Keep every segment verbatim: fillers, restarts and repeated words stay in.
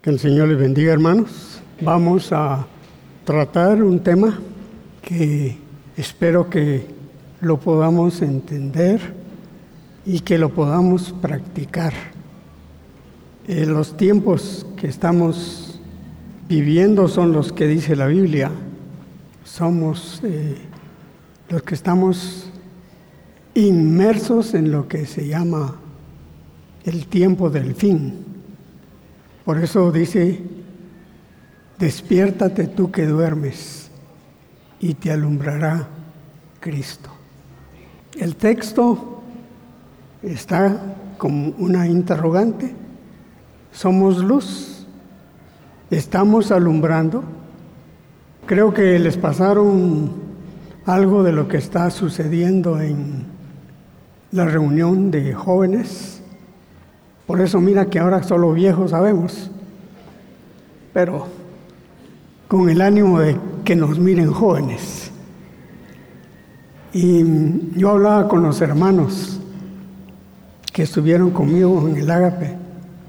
Que el Señor les bendiga, hermanos. Vamos a tratar un tema que espero que lo podamos entender y que lo podamos practicar. Eh, los tiempos que estamos viviendo son los que dice la Biblia. Somos eh, los que estamos inmersos en lo que se llama el tiempo del fin. Por eso dice, despiértate tú que duermes y te alumbrará Cristo. El texto está como una interrogante. ¿Somos luz? ¿Estamos alumbrando? Creo que les pasaron algo de lo que está sucediendo en la reunión de jóvenes. Por eso mira que ahora solo viejos sabemos, pero con el ánimo de que nos miren jóvenes. Y yo hablaba con los hermanos que estuvieron conmigo en el Ágape,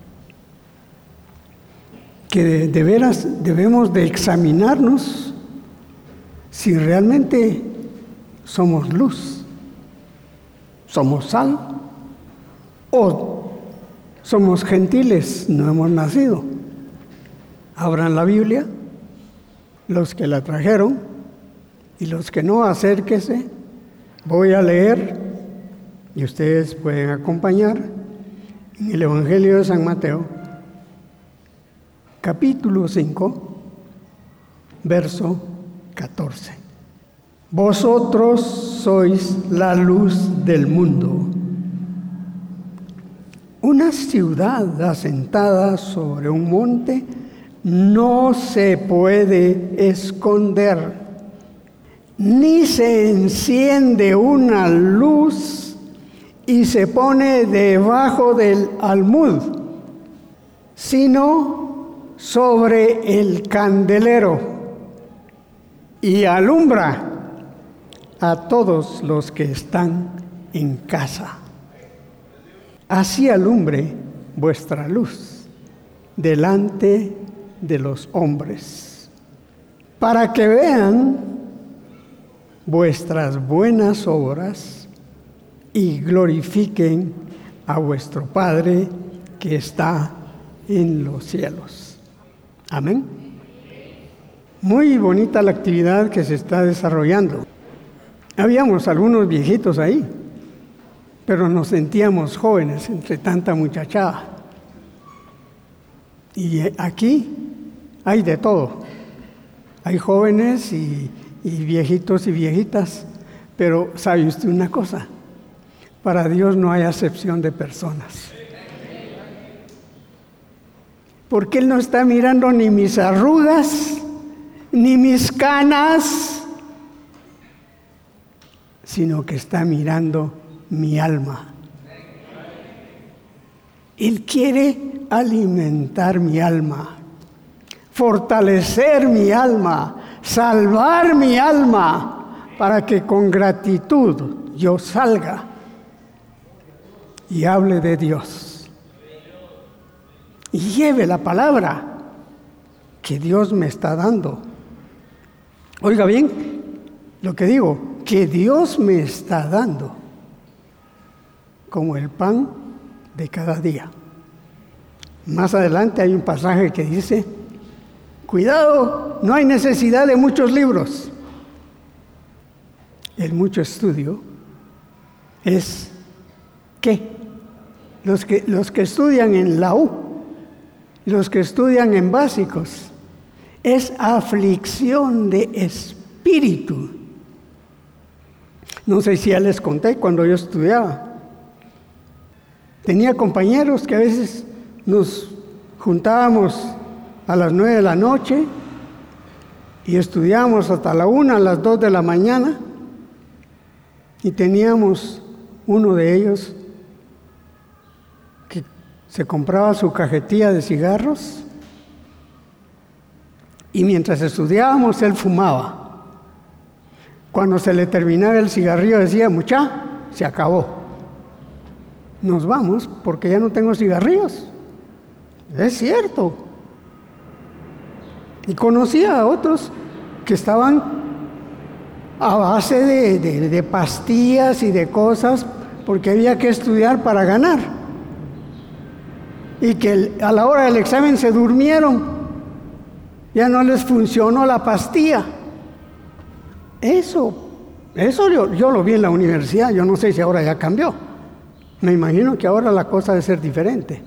que de, de veras debemos de examinarnos si realmente somos luz, somos sal, o somos gentiles, no hemos nacido. Abran la Biblia, los que la trajeron, y los que no, acérquese. Voy a leer, y ustedes pueden acompañar, en el Evangelio de San Mateo, capítulo cinco, verso catorce. Vosotros sois la luz del mundo. Una ciudad asentada sobre un monte no se puede esconder, ni se enciende una luz y se pone debajo del almud, sino sobre el candelero, y alumbra a todos los que están en casa. Así alumbre vuestra luz delante de los hombres, para que vean vuestras buenas obras y glorifiquen a vuestro Padre que está en los cielos. Amén. Muy bonita la actividad que se está desarrollando. Habíamos algunos viejitos ahí, pero nos sentíamos jóvenes entre tanta muchachada. Y aquí hay de todo. Hay jóvenes y, y viejitos y viejitas, pero ¿sabe usted una cosa? Para Dios no hay acepción de personas. Porque Él no está mirando ni mis arrugas, ni mis canas, sino que está mirando mi alma. Él quiere alimentar mi alma, fortalecer mi alma, salvar mi alma, para que con gratitud yo salga y hable de Dios y lleve la palabra que Dios me está dando. Oiga bien lo que digo, que Dios me está dando como el pan de cada día. Más adelante hay un pasaje que dice, cuidado, no hay necesidad de muchos libros. El mucho estudio es ¿qué? Los que, los que estudian en la U, los que estudian en básicos, es aflicción de espíritu. No sé si ya les conté cuando yo estudiaba. Tenía compañeros que a veces nos juntábamos a las nueve de la noche y estudiábamos hasta la una, a las dos de la mañana, y teníamos uno de ellos que se compraba su cajetilla de cigarros y mientras estudiábamos él fumaba. Cuando se le terminaba el cigarrillo decía, mucha, se acabó. Nos vamos porque ya no tengo cigarrillos. Es cierto. Y conocía a otros que estaban a base de, de, de pastillas y de cosas, porque había que estudiar para ganar. Y que el, a la hora del examen se durmieron, ya no les funcionó la pastilla. Eso, eso yo, yo lo vi en la universidad, yo no sé si ahora ya cambió. Me imagino que ahora la cosa debe ser diferente.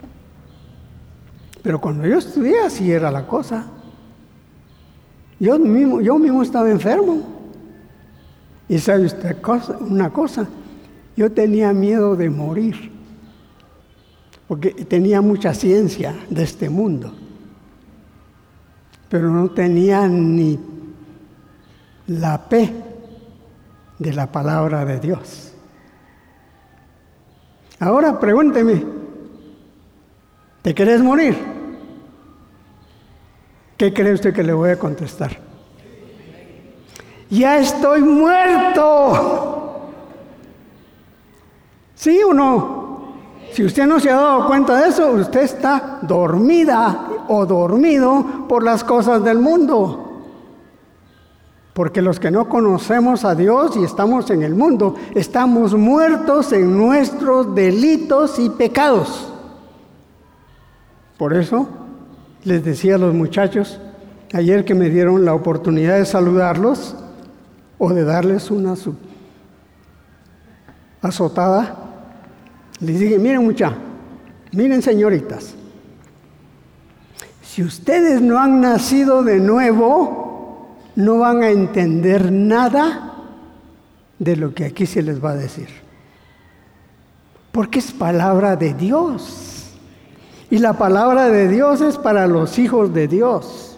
Pero cuando yo estudié, así era la cosa. Yo mismo, yo mismo estaba enfermo. Y sabe usted cosa, una cosa, yo tenía miedo de morir, porque tenía mucha ciencia de este mundo, pero no tenía ni la fe de la palabra de Dios. Ahora pregúnteme, ¿te querés morir? ¿Qué cree usted que le voy a contestar? ¡Ya estoy muerto! ¿Sí o no? Si usted no se ha dado cuenta de eso, usted está dormida o dormido por las cosas del mundo. Porque los que no conocemos a Dios y estamos en el mundo, estamos muertos en nuestros delitos y pecados. Por eso les decía a los muchachos, ayer que me dieron la oportunidad de saludarlos, o de darles una azotada, les dije, miren mucha, miren señoritas, si ustedes no han nacido de nuevo, no van a entender nada de lo que aquí se les va a decir. Porque es palabra de Dios. Y la palabra de Dios es para los hijos de Dios.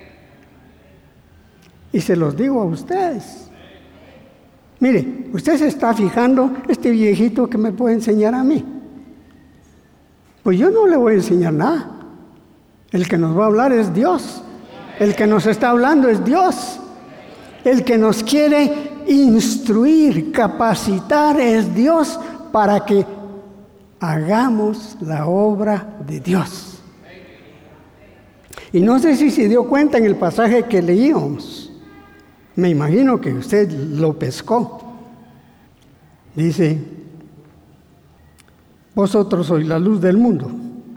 Y se los digo a ustedes. Mire, usted se está fijando, este viejito que me puede enseñar a mí. Pues yo no le voy a enseñar nada. El que nos va a hablar es Dios. El que nos está hablando es Dios. El que nos quiere instruir, capacitar es Dios para que hagamos la obra de Dios. Y no sé si se dio cuenta en el pasaje que leíamos. Me imagino que usted lo pescó. Dice, vosotros sois la luz del mundo.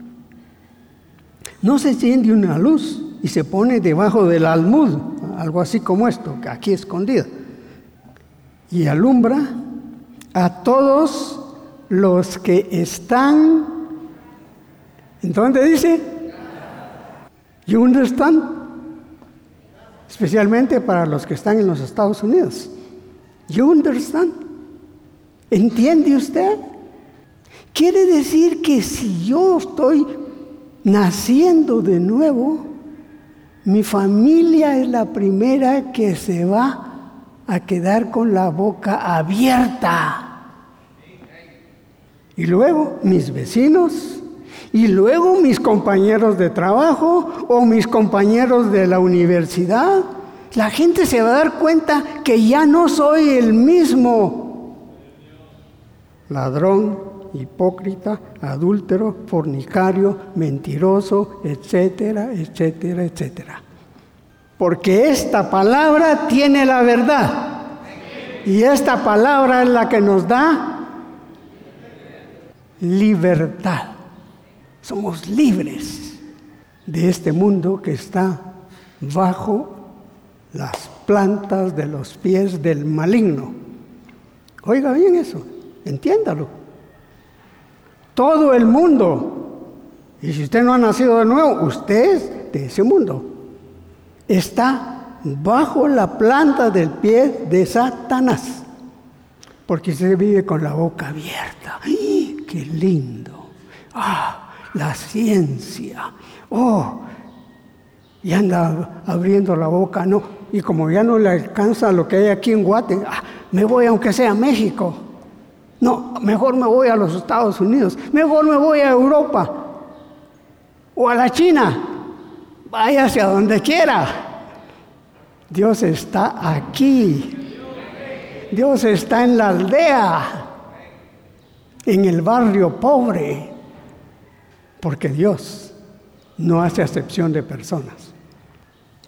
No se enciende una luz y se pone debajo del almud, algo así como esto, aquí escondida, y alumbra a todos los que están. Entonces dice, you understand? Especialmente para los que están en los Estados Unidos. You understand? ¿Entiende usted? Quiere decir que si yo estoy naciendo de nuevo, mi familia es la primera que se va a quedar con la boca abierta. Y luego mis vecinos, y luego mis compañeros de trabajo o mis compañeros de la universidad. La gente se va a dar cuenta que ya no soy el mismo ladrón, hipócrita, adúltero, fornicario, mentiroso, etcétera, etcétera, etcétera. Porque esta palabra tiene la verdad. Y esta palabra es la que nos da libertad. Somos libres de este mundo que está bajo las plantas de los pies del maligno. Oiga bien eso, entiéndalo. Todo el mundo, y si usted no ha nacido de nuevo, usted es de ese mundo, está bajo la planta del pie de Satanás, porque usted vive con la boca abierta. ¡Ay, qué lindo! ¡Ah! La ciencia, oh, y anda abriendo la boca, no, y como ya no le alcanza lo que hay aquí en Guate, ah, me voy aunque sea a México, no, mejor me voy a los Estados Unidos, mejor me voy a Europa, o a la China, vaya hacia donde quiera. Dios está aquí, Dios está en la aldea, en el barrio pobre, porque Dios no hace acepción de personas.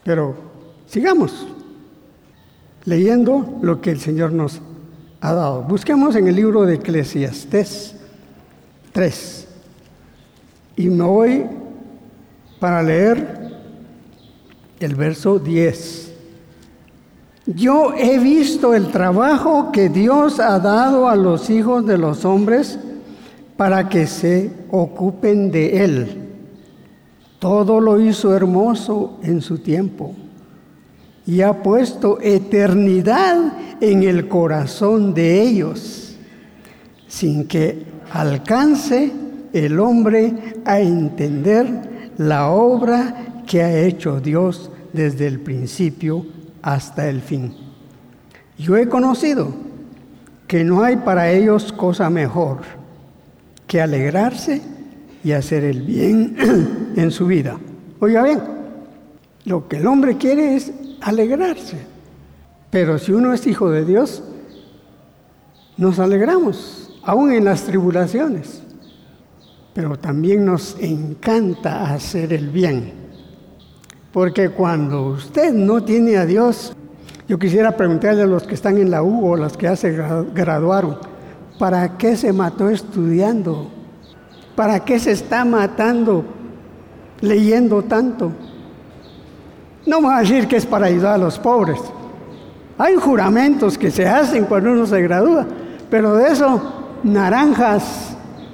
Pero sigamos leyendo lo que el Señor nos ha dado. Busquemos en el libro de Eclesiastés tres. Y me voy para leer el verso diez. Yo he visto el trabajo que Dios ha dado a los hijos de los hombres para que se ocupen de él. Todo lo hizo hermoso en su tiempo y ha puesto eternidad en el corazón de ellos, sin que alcance el hombre a entender la obra que ha hecho Dios desde el principio hasta el fin. Yo he conocido que no hay para ellos cosa mejor que alegrarse y hacer el bien en su vida. Oiga bien, lo que el hombre quiere es alegrarse. Pero si uno es hijo de Dios, nos alegramos, aún en las tribulaciones. Pero también nos encanta hacer el bien. Porque cuando usted no tiene a Dios, yo quisiera preguntarle a los que están en la U o los que ya se graduaron, ¿para qué se mató estudiando? ¿Para qué se está matando leyendo tanto? No vamos a decir que es para ayudar a los pobres. Hay juramentos que se hacen cuando uno se gradúa, pero de eso, naranjas.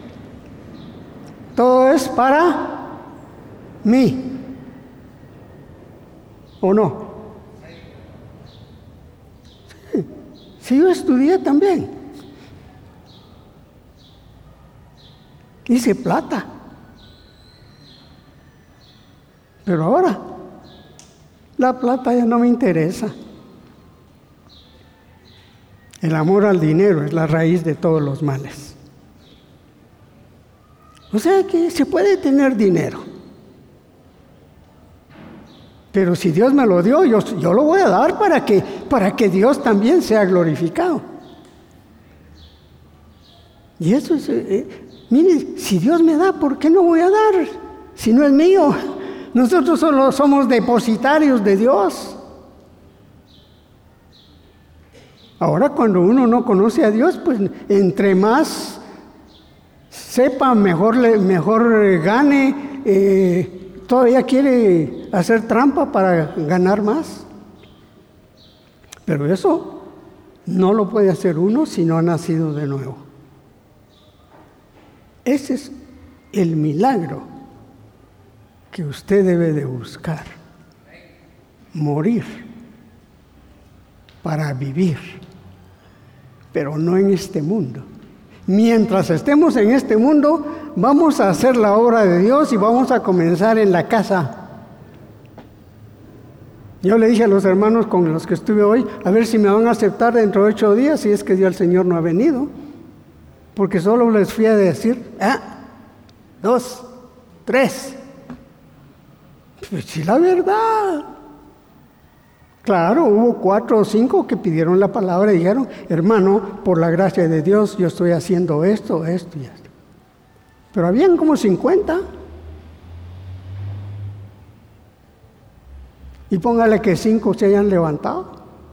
Todo es para mí. ¿O no? Sí, sí, yo estudié también. Hice plata. Pero ahora, la plata ya no me interesa. El amor al dinero es la raíz de todos los males. O sea que se puede tener dinero. Pero si Dios me lo dio, yo, yo lo voy a dar para que, para que Dios también sea glorificado. Y eso es, eh, mire, si Dios me da, ¿por qué no voy a dar? Si no es mío, nosotros solo somos depositarios de Dios. Ahora cuando uno no conoce a Dios, pues entre más sepa, mejor, mejor gane, eh, todavía quiere hacer trampa para ganar más. Pero eso no lo puede hacer uno si no ha nacido de nuevo. Ese es el milagro que usted debe de buscar. Morir para vivir, pero no en este mundo. Mientras estemos en este mundo, vamos a hacer la obra de Dios y vamos a comenzar en la casa. Yo le dije a los hermanos con los que estuve hoy, a ver si me van a aceptar dentro de ocho días, si es que ya el Señor no ha venido. Porque solo les fui a decir, ah, dos, tres. Pues sí, la verdad. Claro, hubo cuatro o cinco que pidieron la palabra y dijeron, hermano, por la gracia de Dios, yo estoy haciendo esto, esto y esto. Pero habían como cincuenta. Y póngale que cinco se hayan levantado.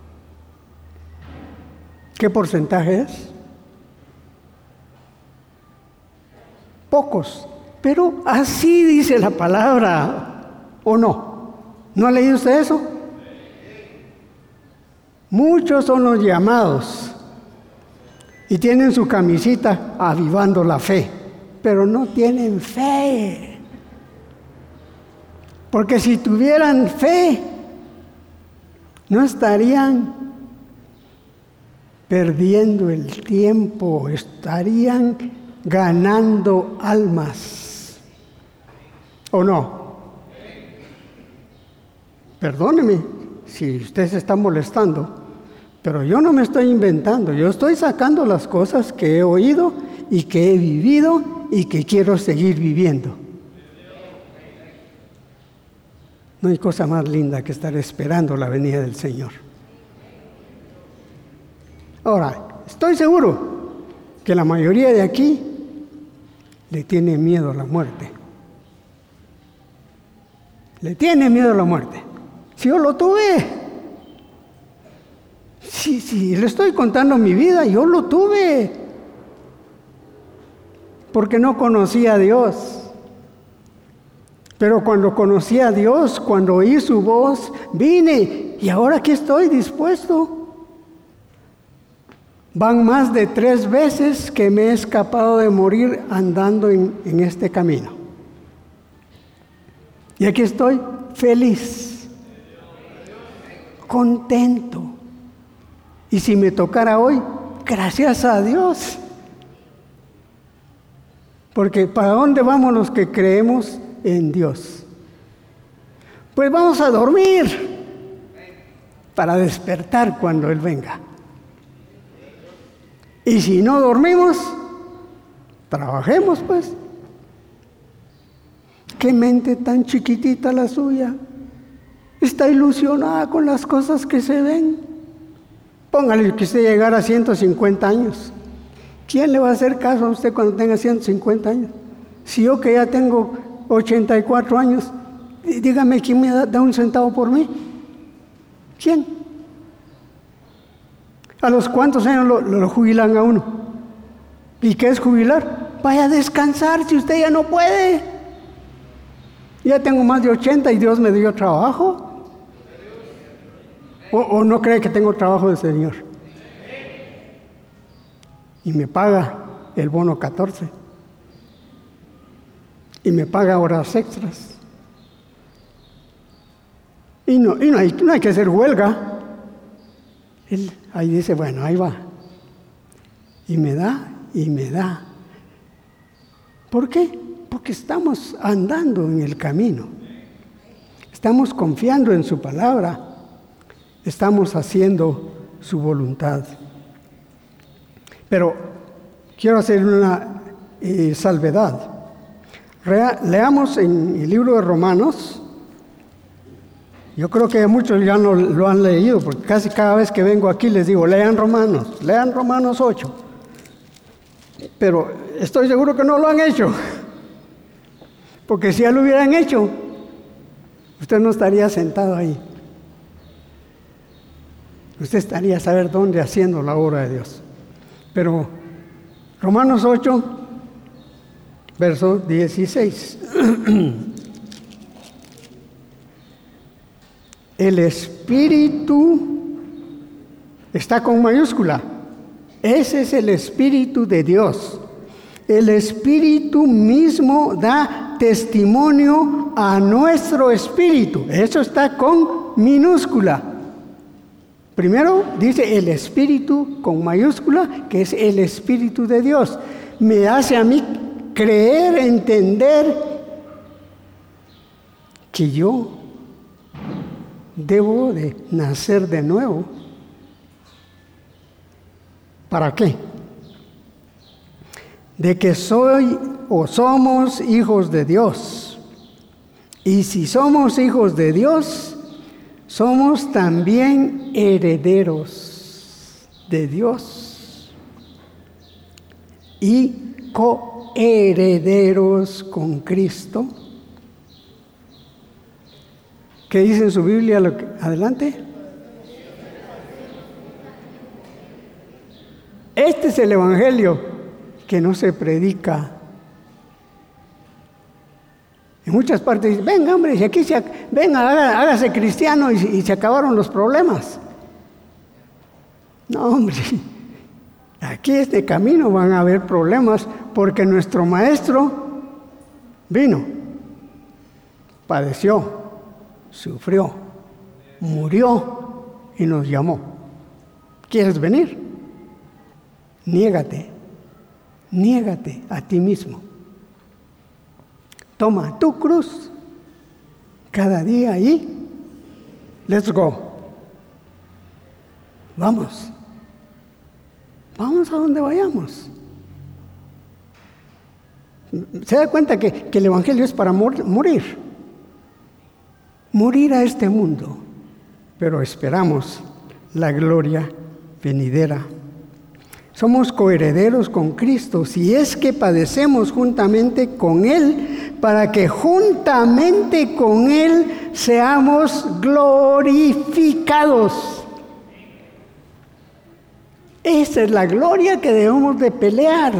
¿Qué porcentaje es? Pocos. Pero así dice la palabra, ¿o no? ¿No ha leído usted eso? Muchos son los llamados y tienen su camisita avivando la fe, pero no tienen fe. Porque si tuvieran fe, no estarían perdiendo el tiempo, estarían ganando almas. ¿O no? Perdóneme si usted se está molestando, pero yo no me estoy inventando, yo estoy sacando las cosas que he oído y que he vivido y que quiero seguir viviendo. No hay cosa más linda que estar esperando la venida del Señor. Ahora, estoy seguro que la mayoría de aquí le tiene miedo a la muerte. Le tiene miedo a la muerte. Si yo lo tuve. Si, si le estoy contando mi vida, yo lo tuve. Porque no conocía a Dios. Pero cuando conocí a Dios, cuando oí su voz, vine y ahora aquí estoy dispuesto. Van más de tres veces que me he escapado de morir andando en, en este camino. Y aquí estoy feliz, contento. Y si me tocara hoy, gracias a Dios. Porque ¿para dónde vamos los que creemos en Dios? Pues vamos a dormir para despertar cuando Él venga. Y si no dormimos, trabajemos pues. Qué mente tan chiquitita la suya. Está ilusionada con las cosas que se ven. Póngale que usted llegara a ciento cincuenta años. ¿Quién le va a hacer caso a usted cuando tenga ciento cincuenta años? Si yo que ya tengo ochenta y cuatro años, dígame quién me da, da un centavo por mí. ¿Quién? ¿A los cuántos años lo, lo jubilan a uno? ¿Y qué es jubilar? Vaya a descansar si usted ya no puede. Ya tengo más de ochenta y Dios me dio trabajo. ¿O, o no cree que tengo trabajo del Señor? Y me paga el bono catorce. Y me paga horas extras. Y no, y no, hay, no hay que hacer huelga. Él ahí dice, bueno, ahí va. Y me da, y me da. ¿Por qué? Porque estamos andando en el camino. Estamos confiando en su palabra. Estamos haciendo su voluntad. Pero quiero hacer una eh, salvedad. Rea, leamos en el libro de Romanos. Yo creo que muchos ya no lo han leído, porque casi cada vez que vengo aquí les digo, lean Romanos, lean Romanos ocho. Pero estoy seguro que no lo han hecho. Porque si ya lo hubieran hecho, usted no estaría sentado ahí. Usted estaría a saber dónde haciendo la obra de Dios. Pero Romanos ocho, verso dieciséis. El Espíritu está con mayúscula. Ese es el Espíritu de Dios. El Espíritu mismo da testimonio a nuestro espíritu. Eso está con minúscula. Primero dice el Espíritu con mayúscula, que es el Espíritu de Dios. Me hace a mí creer, entender que yo debo de nacer de nuevo. ¿Para qué? De que soy o somos hijos de Dios. Y si somos hijos de Dios, somos también herederos de Dios y coherederos con Cristo. ¿Qué dice en su Biblia? Adelante. Este es el Evangelio que no se predica. En muchas partes dicen, venga hombre, si aquí se, venga, hágase cristiano y, y se acabaron los problemas. No hombre, aquí este camino van a haber problemas porque nuestro maestro vino, padeció, sufrió, murió y nos llamó. ¿Quieres venir? Niégate, niégate a ti mismo. Toma tu cruz cada día y let's go. Vamos. Vamos a donde vayamos. ¿Se da cuenta que, que el Evangelio es para mor- morir? Morir a este mundo, pero esperamos la gloria venidera. Somos coherederos con Cristo, si es que padecemos juntamente con Él, para que juntamente con Él seamos glorificados. Esa es la gloria que debemos de pelear.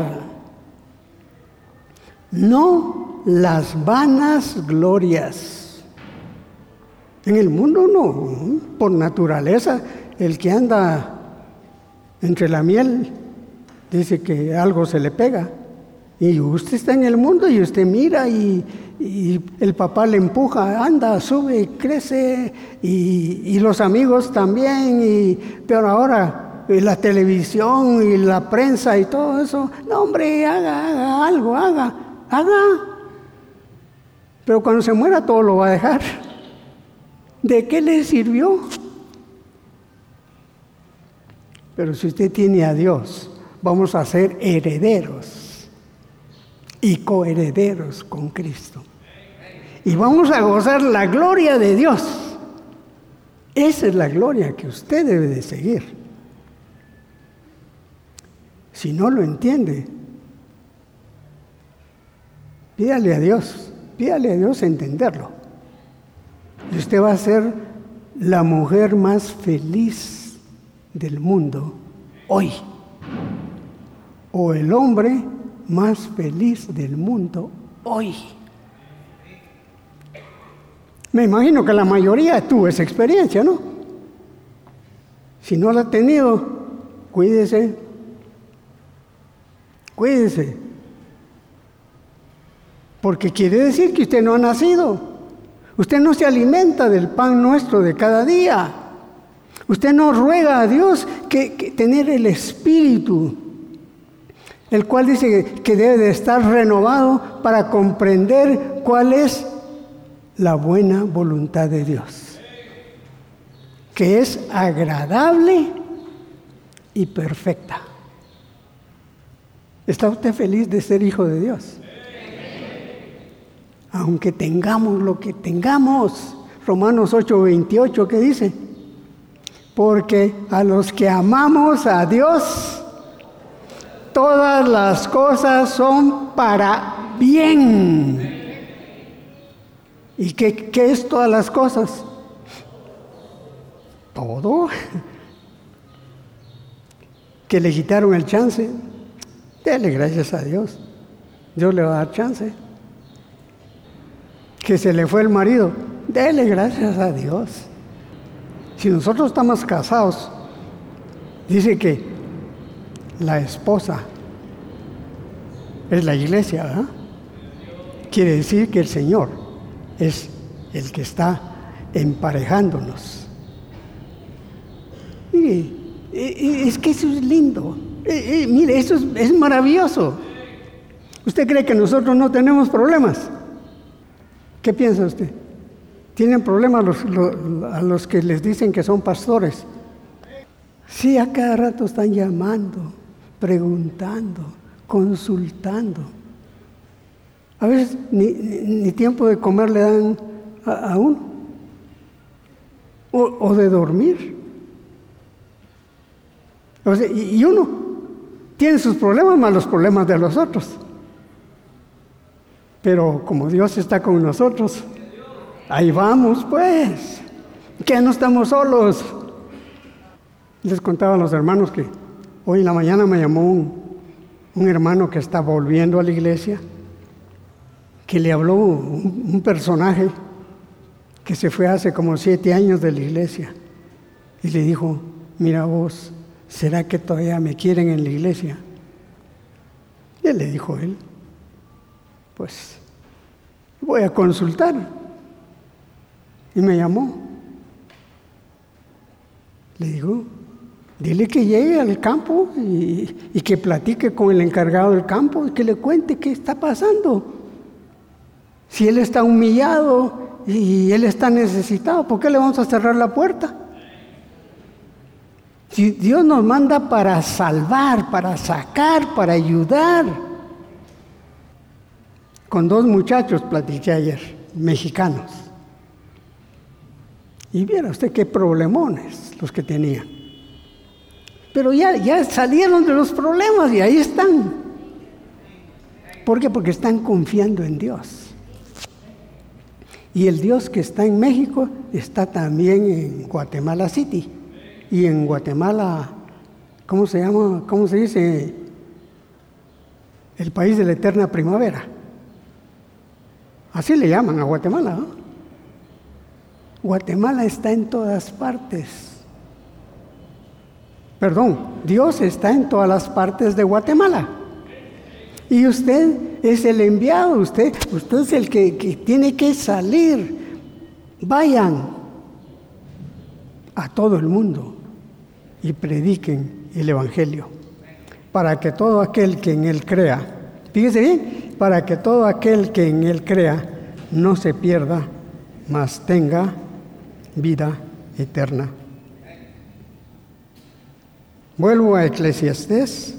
No las vanas glorias. En el mundo no, por naturaleza, el que anda entre la miel dice que algo se le pega. Y usted está en el mundo y usted mira y, y el papá le empuja, anda, sube, crece, y, y los amigos también, y, pero ahora y la televisión y la prensa y todo eso, no hombre, haga, haga algo, haga, haga. Pero cuando se muera todo lo va a dejar. ¿De qué le sirvió? Pero si usted tiene a Dios, vamos a ser herederos y coherederos con Cristo. Y vamos a gozar la gloria de Dios. Esa es la gloria que usted debe de seguir. Si no lo entiende, pídale a Dios, pídale a Dios entenderlo. Y usted va a ser la mujer más feliz del mundo hoy. O el hombre más feliz del mundo hoy. Me imagino que la mayoría tuvo esa experiencia, ¿no? Si no la ha tenido, cuídese. Cuídese. Porque quiere decir que usted no ha nacido. Usted no se alimenta del pan nuestro de cada día. Usted no ruega a Dios que, que tener el espíritu, el cual dice que debe de estar renovado para comprender cuál es la buena voluntad de Dios, que es agradable y perfecta. ¿Está usted feliz de ser hijo de Dios? Aunque tengamos lo que tengamos. Romanos ocho veintiocho, ¿qué dice? Porque a los que amamos a Dios, todas las cosas son para bien. ¿Y qué, qué es todas las cosas? Todo. Que le quitaron el chance. Dele gracias a Dios. Dios le va a dar chance. Que se le fue el marido. Dele gracias a Dios. Si nosotros estamos casados, dice que la esposa es la iglesia, ¿verdad? Quiere decir que el Señor es el que está emparejándonos. Mire, es que eso es lindo. Mire, eso es, es maravilloso. ¿Usted cree que nosotros no tenemos problemas? ¿Qué piensa usted? ¿Tienen problemas los, los, a los que les dicen que son pastores? Sí, a cada rato están llamando, preguntando, consultando. A veces ni, ni, ni tiempo de comer le dan a, a uno, o, o de dormir. O sea, y, y uno tiene sus problemas más los problemas de los otros. Pero como Dios está con nosotros, ahí vamos pues, que no estamos solos. Les contaba a los hermanos que hoy en la mañana me llamó un, un hermano que está volviendo a la iglesia, que le habló un, un personaje que se fue hace como siete años de la iglesia y le dijo, mira vos, ¿será que todavía me quieren en la iglesia? Y él le dijo él, pues voy a consultar. Y me llamó. Le digo, dile que llegue al campo y, y que platique con el encargado del campo y que le cuente qué está pasando. Si él está humillado y él está necesitado, ¿por qué le vamos a cerrar la puerta? Si Dios nos manda para salvar, para sacar, para ayudar. Con dos muchachos platiqué ayer, mexicanos. Y viera usted qué problemones los que tenían. Pero ya, ya salieron de los problemas y ahí están. ¿Por qué? Porque están confiando en Dios. Y el Dios que está en México está también en Guatemala City. Y en Guatemala, ¿cómo se llama? ¿Cómo se dice? El país de la eterna primavera. Así le llaman a Guatemala, ¿no? Guatemala está en todas partes. Perdón, Dios está en todas las partes de Guatemala. Y usted es el enviado, usted, usted es el que, que tiene que salir. Vayan a todo el mundo y prediquen el Evangelio, para que todo aquel que en Él crea, fíjese bien, para que todo aquel que en Él crea no se pierda, mas tenga vida eterna. Vuelvo a Eclesiastés.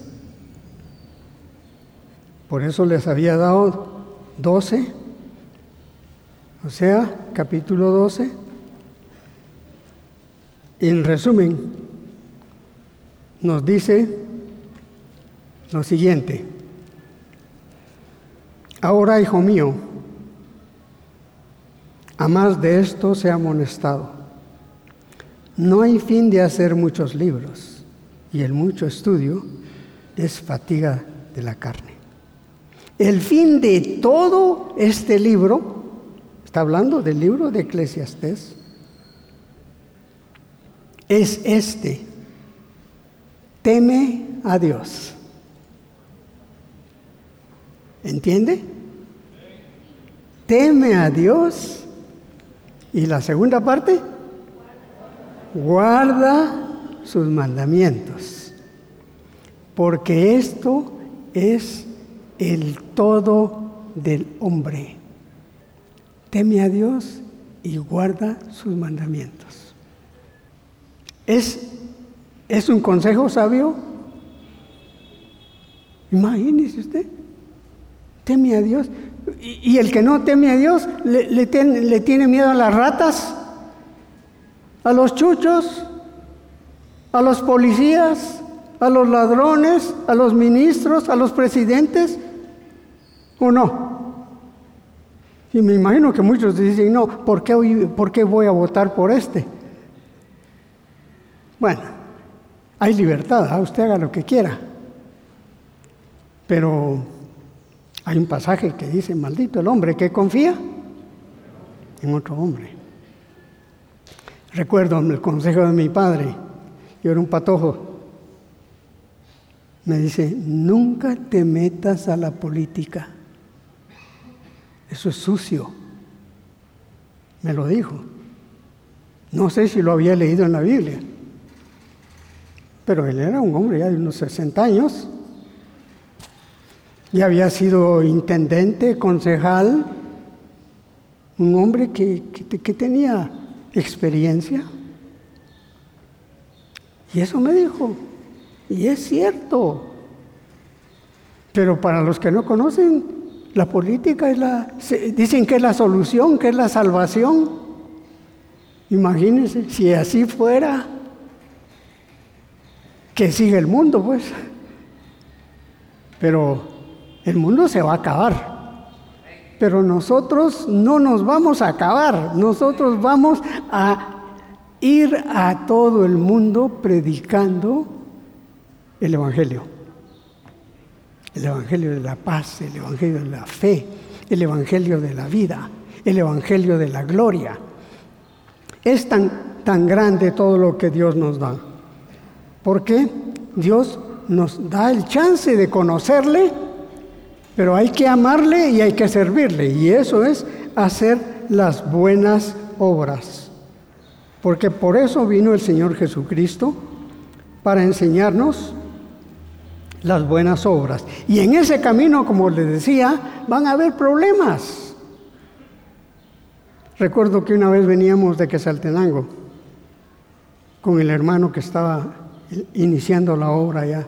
Por eso les había dado doce, o sea, capítulo doce. En resumen, nos dice lo siguiente: ahora, hijo mío, a más de esto se ha amonestado. No hay fin de hacer muchos libros, y el mucho estudio es fatiga de la carne. El fin de todo este libro, está hablando del libro de Eclesiastés, es este: teme a Dios. ¿Entiende? Teme a Dios. Y la segunda parte, guarda sus mandamientos, porque esto es el todo del hombre. Teme a Dios y guarda sus mandamientos. ¿Es, es un consejo sabio? Imagínese usted. Teme a Dios. Y, y el que no teme a Dios le, le, ten, le tiene miedo a las ratas, a los chuchos, a los policías, a los ladrones, a los ministros, a los presidentes, ¿o no? Y me imagino que muchos dicen, no, ¿por qué, hoy, ¿por qué voy a votar por este? Bueno, hay libertad, ¿eh? Usted haga lo que quiera. Pero hay un pasaje que dice, maldito el hombre que confía en otro hombre. Recuerdo el consejo de mi padre, yo era un patojo. Me dice, nunca te metas a la política. Eso es sucio. Me lo dijo. No sé si lo había leído en la Biblia. Pero él era un hombre ya de unos sesenta años. Ya había sido intendente, concejal. Un hombre que, que, que tenía experiencia. Y eso me dijo. Y es cierto. Pero para los que no conocen, la política es la, dicen que es la solución, que es la salvación. Imagínense, si así fuera, que sigue el mundo, pues. Pero el mundo se va a acabar. Pero nosotros no nos vamos a acabar. Nosotros vamos a ir a todo el mundo predicando el Evangelio. El Evangelio de la paz, el Evangelio de la fe, el Evangelio de la vida, el Evangelio de la gloria. Es tan, tan grande todo lo que Dios nos da. Porque Dios nos da el chance de conocerle, pero hay que amarle y hay que servirle. Y eso es hacer las buenas obras. Porque por eso vino el Señor Jesucristo, para enseñarnos las buenas obras. Y en ese camino, como les decía, van a haber problemas. Recuerdo que una vez veníamos de Quetzaltenango con el hermano que estaba iniciando la obra ya.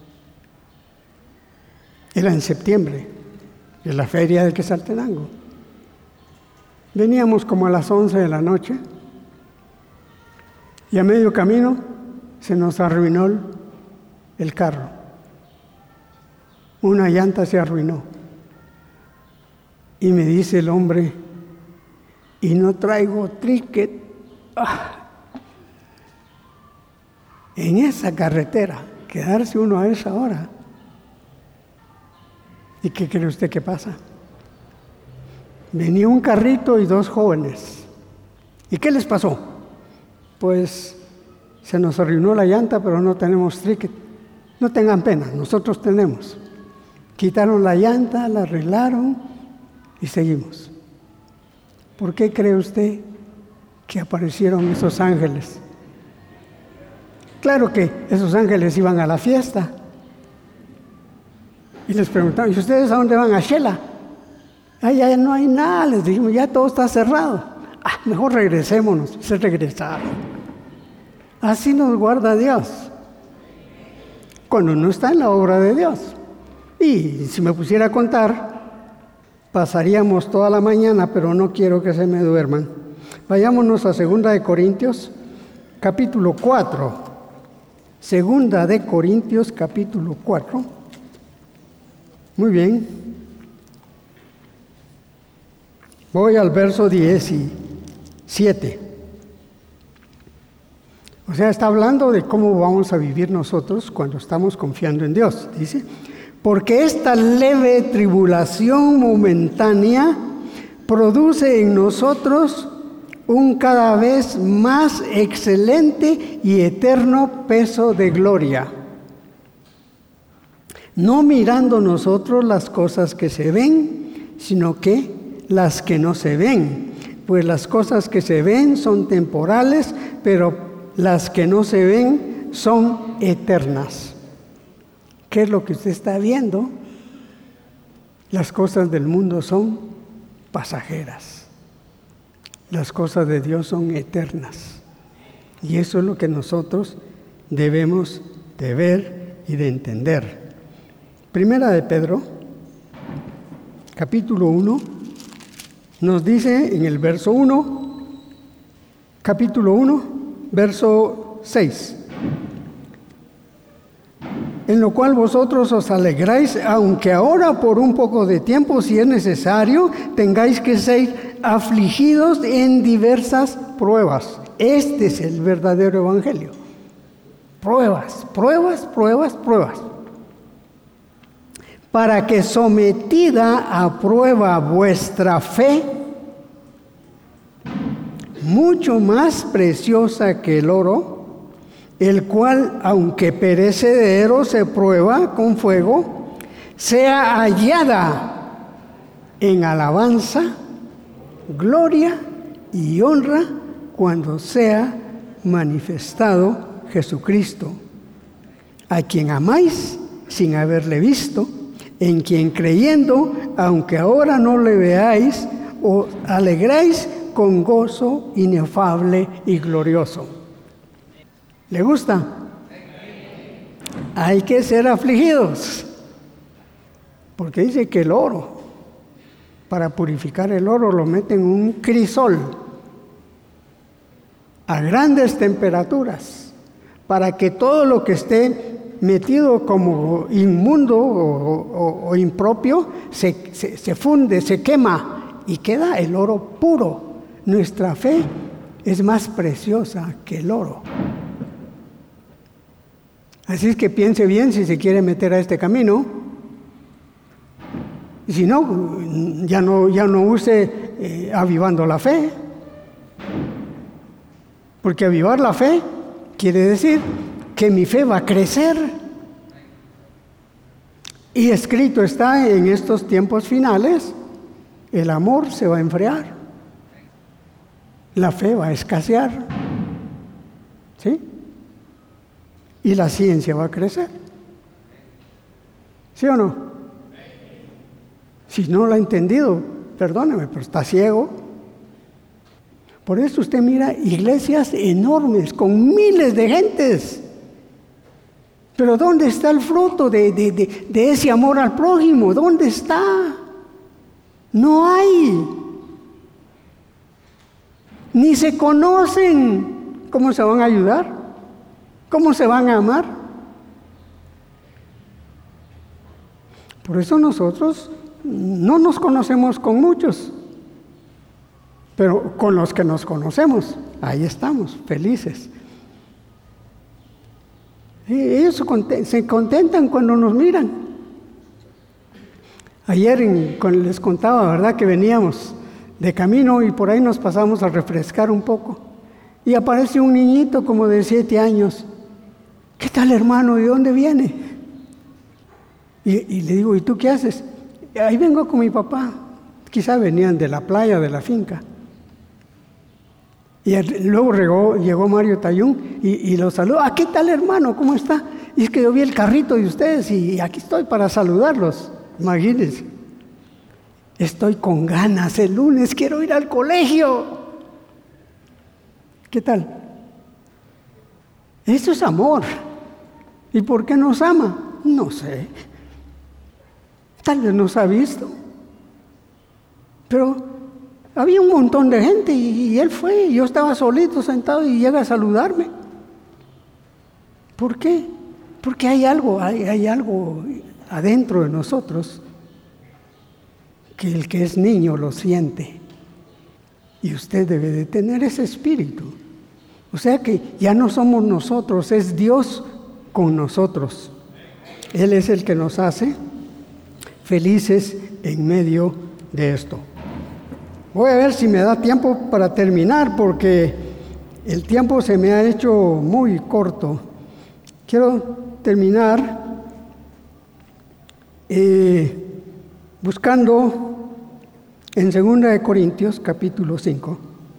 Era en septiembre, en la feria de Quetzaltenango. Veníamos como a las once de la noche y a medio camino se nos arruinó el carro. Una llanta se arruinó. Y me dice el hombre, y no traigo ticket. ¡Ah! En esa carretera, quedarse uno a esa hora. ¿Y qué cree usted que pasa? Venía un carrito y dos jóvenes. ¿Y qué les pasó? Pues se nos arruinó la llanta, pero no tenemos ticket. No tengan pena, nosotros tenemos. Quitaron la llanta, la arreglaron y seguimos. ¿Por qué cree usted que aparecieron esos ángeles? Claro que esos ángeles iban a la fiesta. Y les preguntaron, ¿y ustedes a dónde van? A Shela. Ah, ya no hay nada, les dijimos, ya todo está cerrado. Ah, mejor regresémonos. Se regresaron. Así nos guarda Dios. Cuando uno está en la obra de Dios. Y si me pusiera a contar, pasaríamos toda la mañana, pero no quiero que se me duerman. Vayámonos a Segunda de Corintios, capítulo cuatro. Segunda de Corintios, capítulo cuatro. Muy bien. Voy al verso diecisiete. O sea, está hablando de cómo vamos a vivir nosotros cuando estamos confiando en Dios. Dice, porque esta leve tribulación momentánea produce en nosotros un cada vez más excelente y eterno peso de gloria. No mirando nosotros las cosas que se ven, sino que las que no se ven. Pues las cosas que se ven son temporales, pero las que no se ven son eternas. ¿Qué es lo que usted está viendo? Las cosas del mundo son pasajeras. Las cosas de Dios son eternas. Y eso es lo que nosotros debemos de ver y de entender. Primera de Pedro, capítulo uno, nos dice en el verso uno, capítulo uno, verso seis. En lo cual vosotros os alegráis, aunque ahora por un poco de tiempo, si es necesario, tengáis que ser afligidos en diversas pruebas. Este es el verdadero evangelio. Pruebas, pruebas, pruebas, pruebas. Para que sometida a prueba vuestra fe, mucho más preciosa que el oro, el cual, aunque perecedero, se prueba con fuego, sea hallada en alabanza, gloria y honra cuando sea manifestado Jesucristo, a quien amáis sin haberle visto, en quien creyendo, aunque ahora no le veáis, os alegráis con gozo inefable y glorioso. ¿Le gusta? Hay que ser afligidos, porque dice que el oro, para purificar el oro, lo meten en un crisol a grandes temperaturas, para que todo lo que esté metido como inmundo o, o, o impropio se, se, se funde, se quema y queda el oro puro. Nuestra fe es más preciosa que el oro. Así es que piense bien si se quiere meter a este camino. Y si no, ya no, ya no use eh, avivando la fe. Porque avivar la fe quiere decir que mi fe va a crecer. Y escrito está en estos tiempos finales, el amor se va a enfriar, la fe va a escasear, ¿sí? Y la ciencia va a crecer. ¿Sí o no? Si no lo ha entendido, perdóneme, pero está ciego. Por eso usted mira iglesias enormes con miles de gentes. Pero ¿dónde está el fruto de, de, de, de ese amor al prójimo? ¿Dónde está? No hay. Ni se conocen. ¿Cómo se van a ayudar? ¿Cómo se van a amar? Por eso nosotros no nos conocemos con muchos, pero con los que nos conocemos, ahí estamos, felices. Y ellos se contentan cuando nos miran. Ayer en, cuando les contaba, ¿verdad?, que veníamos de camino y por ahí nos pasamos a refrescar un poco. Y aparece un niñito como de siete años. ¿Qué tal, hermano? ¿De dónde viene? Y, y le digo, ¿y tú qué haces? Ahí vengo con mi papá. Quizá venían de la playa, de la finca. Y luego llegó, llegó Mario Tayún y, y los saludó. Ah, ¿qué tal, hermano? ¿Cómo está? Y es que yo vi el carrito de ustedes y aquí estoy para saludarlos. Imagínense. Estoy con ganas, el lunes quiero ir al colegio. ¿Qué tal? Eso es amor. ¿Y por qué nos ama? No sé. Tal vez nos ha visto. Pero había un montón de gente y, y él fue. Y yo estaba solito sentado y llega a saludarme. ¿Por qué? Porque hay algo, hay, hay algo adentro de nosotros que el que es niño lo siente. Y usted debe de tener ese espíritu. O sea que ya no somos nosotros, es Dios con nosotros. Él es el que nos hace felices en medio de esto. Voy a ver si me da tiempo para terminar, porque el tiempo se me ha hecho muy corto. Quiero terminar eh, buscando en segunda de Corintios, capítulo cinco.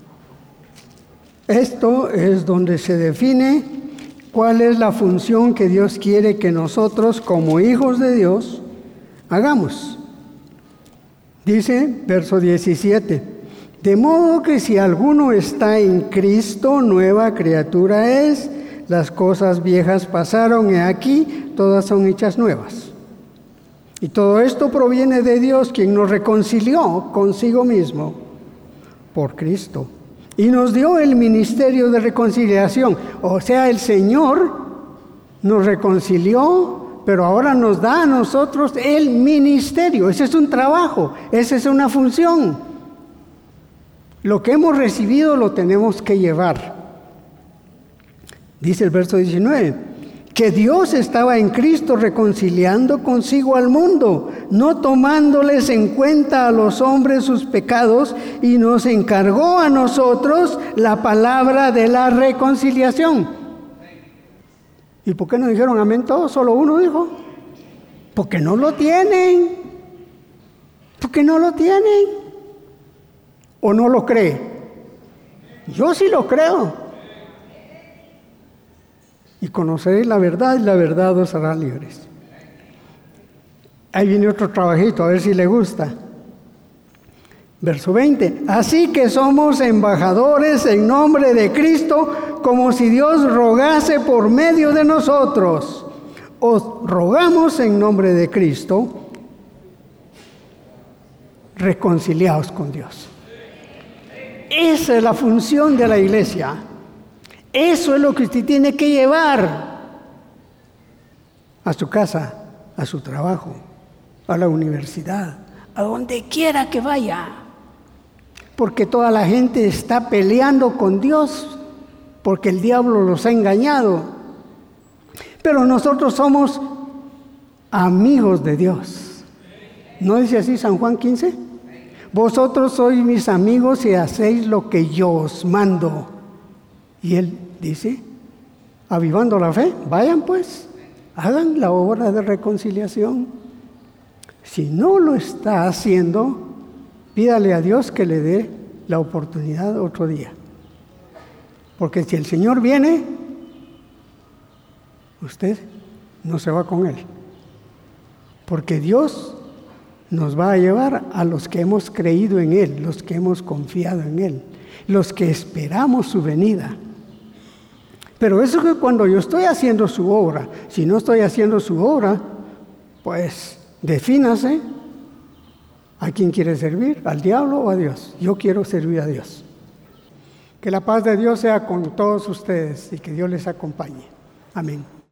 Esto es donde se define cuál es la función que Dios quiere que nosotros, como hijos de Dios, hagamos. Dice, verso diecisiete, de modo que si alguno está en Cristo, nueva criatura es, las cosas viejas pasaron, y aquí todas son hechas nuevas. Y todo esto proviene de Dios, quien nos reconcilió consigo mismo por Cristo y nos dio el ministerio de reconciliación. O sea, el Señor nos reconcilió, pero ahora nos da a nosotros el ministerio. Ese es un trabajo, esa es una función. Lo que hemos recibido lo tenemos que llevar. Dice el verso diecinueve, que Dios estaba en Cristo reconciliando consigo al mundo, no tomándoles en cuenta a los hombres sus pecados, y nos encargó a nosotros la palabra de la reconciliación. ¿Y por qué no dijeron amén todos? Solo uno dijo. Porque no lo tienen. Porque no lo tienen. ¿O no lo cree? Yo sí lo creo. Y conoceréis la verdad, y la verdad os hará libres. Ahí viene otro trabajito, a ver si le gusta. Verso veinte. Así que somos embajadores en nombre de Cristo, como si Dios rogase por medio de nosotros. Os rogamos en nombre de Cristo, reconciliaos con Dios. Esa es la función de la iglesia. Eso es lo que usted tiene que llevar a su casa, a su trabajo, a la universidad, a donde quiera que vaya. Porque toda la gente está peleando con Dios, porque el diablo los ha engañado. Pero nosotros somos amigos de Dios. ¿No dice así San Juan quince? Vosotros sois mis amigos y hacéis lo que yo os mando. Y él dice, avivando la fe, vayan pues, hagan la obra de reconciliación. Si no lo está haciendo, pídale a Dios que le dé la oportunidad otro día. Porque si el Señor viene, usted no se va con Él. Porque Dios nos va a llevar a los que hemos creído en Él, los que hemos confiado en Él, los que esperamos su venida. Pero eso es que cuando yo estoy haciendo su obra, si no estoy haciendo su obra, pues defínase a quién quiere servir, al diablo o a Dios. Yo quiero servir a Dios. Que la paz de Dios sea con todos ustedes y que Dios les acompañe. Amén.